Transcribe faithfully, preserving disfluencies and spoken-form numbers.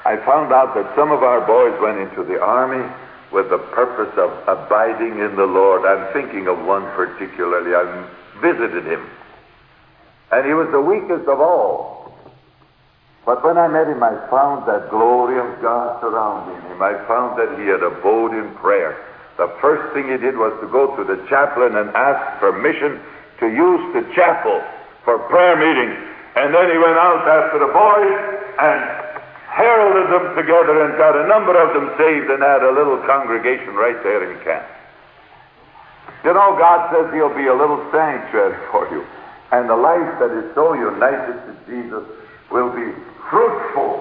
I found out that some of our boys went into the army with the purpose of abiding in the Lord. I'm thinking of one particularly. I visited him, and he was the weakest of all. But when I met him, I found that glory of God surrounding him. I found that he had abode in prayer. The first thing he did was to go to the chaplain and ask permission to use the chapel for prayer meeting. And then he went out after the boys and heralded them together and got a number of them saved and had a little congregation right there in camp. You know, God says he'll be a little sanctuary for you. And the life that is so united to Jesus will be fruitful